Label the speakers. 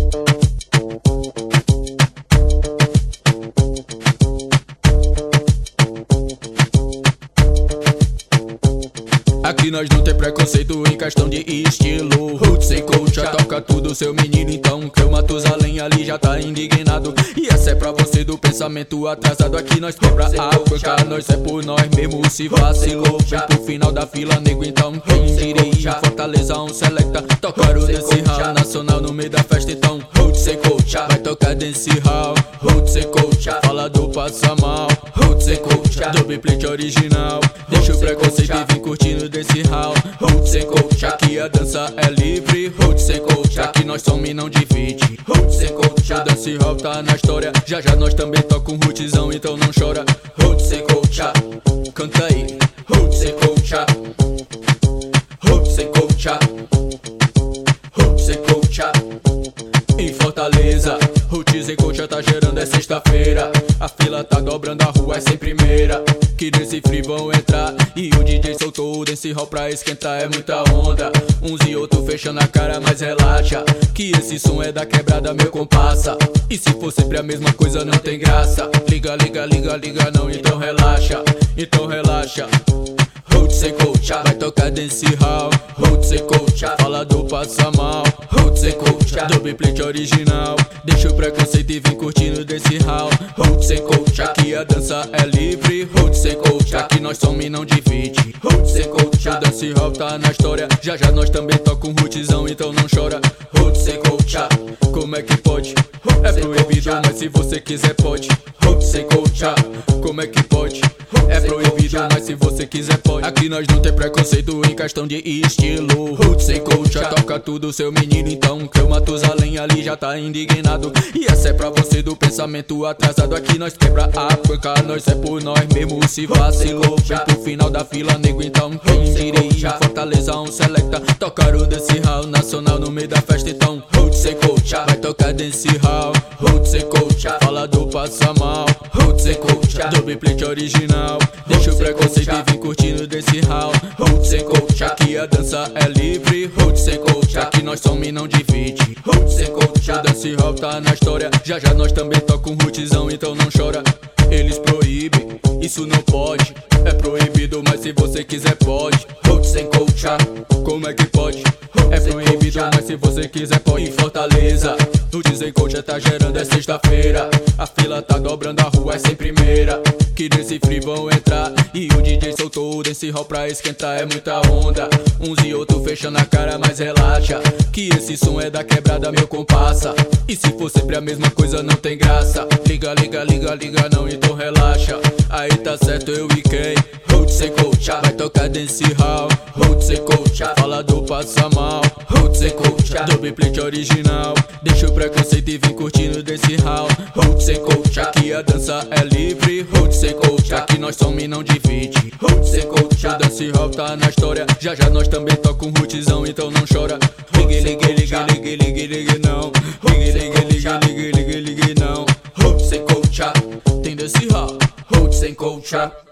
Speaker 1: Aqui nós não tem preconceito em questão de estilo. Roots e Culture, toca tudo, seu menino. Então que o Matusalém ali já tá indignado. E essa é pra você do pensamento atrasado. Aqui nós quebra a banca, nós é por nós mesmo. Se vacilou, vem pro final da fila, nego. Então quem diria em Fortaleza um selecta. Tocar o dance hall nacional no meio da festa. Então Roots e Culture, vai tocar dance hall. Roots e Culture, fala do passa mal. Roots e Culture, double plate original. Deixa o preconceito e vem curtindo desse hall. Roots e Culture, aqui a dança é livre. Roots e Culture, aqui nós somos e não divide. Roots e Culture, o dance hall tá na história. Já já nós também toca um rootzão, então não chora. Roots e Culture, canta aí. Roots e Culture, Roots e Culture, Roots e Culture. Em Fortaleza, Roots e Culture tá gerando, é sexta-feira. A fila tá dobrando, a rua é sem primeira. Que nesse free vão entrar e o DJ soltou o dance hall pra esquentar, é muita onda. Uns e outros fechando a cara, mas relaxa, que esse som é da quebrada, meu compassa. E se for sempre a mesma coisa não tem graça. Liga, liga, liga, liga não, então relaxa. Então relaxa. Roots e Culture, vai tocar dance hall. Roots e Culture, fala do passa mal. Roots e Culture, double plate original. Deixa o preconceito e vem curtindo desse hall. Roots e Culture, aqui a dança é livre. Roots e Culture, aqui nós somos e não divide. Roots e Culture, o dance hall tá na história. Já já nós também toca um rootzão, então não chora. Roots e Culture, como é que pode? É proibido, mas se você quiser pode. Roots e Culture, como é que pode? É proibido, mas se você quiser pode. Aqui nós não tem preconceito em questão de estilo. Roots e Culture, toca tudo, seu menino. Então que o Matusalém ali já tá indignado. E essa é pra você do pensamento atrasado. Aqui nós quebra a banca, nós é por nós mesmo. Se vacilou, vem pro final da fila, nego. Então quem diria em Fortaleza um selecta. Tocar o dance hall nacional no meio da festa. Então Roots e Culture, vai tocar dance hall. Roots e Culture, fala do passa mal. Roots e Culture, double plate original. Deixa o preconceito e vem curtindo desse hall. Roots e Culture, aqui a dança é livre. Roots e Culture, aqui nós somos e não divide. Roots e Culture, o dance hall tá na história. Já já nós também toca um rootzão, então não chora. Eles proíbem, isso não pode. É proibido, mas se você quiser pode. Roots e Culture, como é que pode? É proibido, mas se você quiser pode. Em Fortaleza, Roots e Culture tá gerando, é sexta-feira. A fila tá dobrando, a rua é sem primeira. Que nesse free vão entrar e o DJ soltou o dance hall pra esquentar, é muita onda. Uns e outros fechando a cara, mas relaxa, que esse som é da quebrada, meu compassa. E se for sempre a mesma coisa não tem graça. Liga, liga, liga, liga não, então relaxa. Aí tá certo, eu e quem? Roots e Culture, vai tocar dance hall. Roots e Culture, fala do passa mal. Roots e Culture, double plate original. Deixa o preconceito e vem curtindo desse hall. Roots e Culture, aqui a dança é livre. Roots e Culture, aqui nós somos e não divide. Roots e Culture, o dance hall tá na história. Já já nós também toca um rootzão, então não chora. Ligue, ligue, ligue, ligue, ligue, ligue não. Ligue, ligue, ligue, ligue, ligue, ligue não. Roots e Culture, tem desse hall. Roots e Culture.